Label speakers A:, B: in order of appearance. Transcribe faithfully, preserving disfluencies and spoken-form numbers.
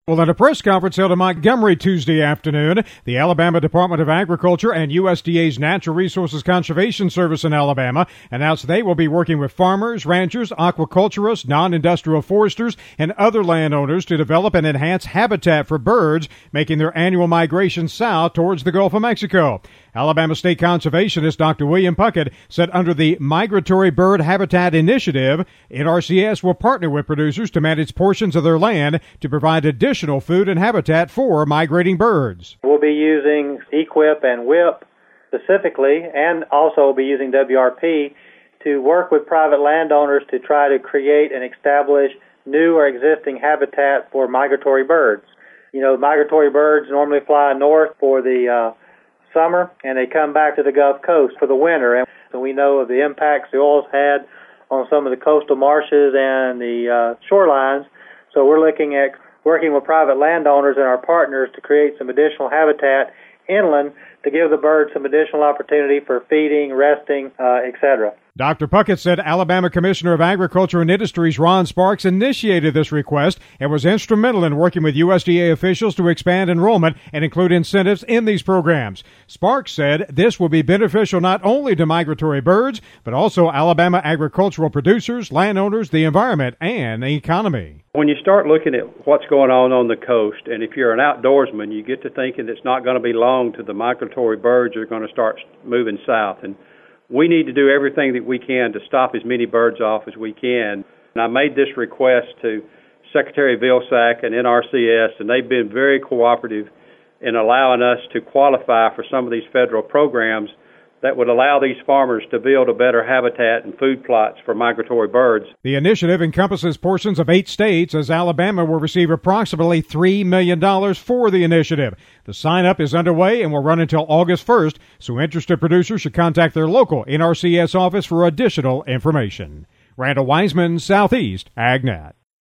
A: Well, at a press conference held in Montgomery Tuesday afternoon, the Alabama Department of Agriculture and U S D A's Natural Resources Conservation Service in Alabama announced they will be working with farmers, ranchers, aquaculturists, non-industrial foresters, and other landowners to develop and enhance habitat for birds, making their annual migration south towards the Gulf of Mexico. Alabama State Conservationist Doctor William Puckett said under the Migratory Bird Habitat Initiative, N R C S will partner with producers to manage portions of their land to provide additional food and habitat for migrating birds.
B: We'll be using EQIP and WHIP specifically, and also be using W R P to work with private landowners to try to create and establish new or existing habitat for migratory birds. You know, migratory birds normally fly north for the uh, summer, and they come back to the Gulf Coast for the winter. And so we know of the impacts the oil's had on some of the coastal marshes and the uh, shorelines. So we're looking at working with private landowners and our partners to create some additional habitat inland to give the birds some additional opportunity for feeding, resting, uh, et cetera.
A: Doctor Puckett said Alabama Commissioner of Agriculture and Industries Ron Sparks initiated this request and was instrumental in working with U S D A officials to expand enrollment and include incentives in these programs. Sparks said this will be beneficial not only to migratory birds, but also Alabama agricultural producers, landowners, the environment, and the economy.
C: When you start looking at what's going on on the coast, and if you're an outdoorsman, you get to thinking it's not going to be long till the migratory birds are going to start moving south. And we need to do everything that we can to stop as many birds off as we can. And I made this request to Secretary Vilsack and N R C S, and they've been very cooperative in allowing us to qualify for some of these federal programs that would allow these farmers to build a better habitat and food plots for migratory birds.
A: The initiative encompasses portions of eight states, as Alabama will receive approximately three million dollars for the initiative. The sign-up is underway and will run until August first, so interested producers should contact their local N R C S office for additional information. Randall Wiseman, Southeast AgNet.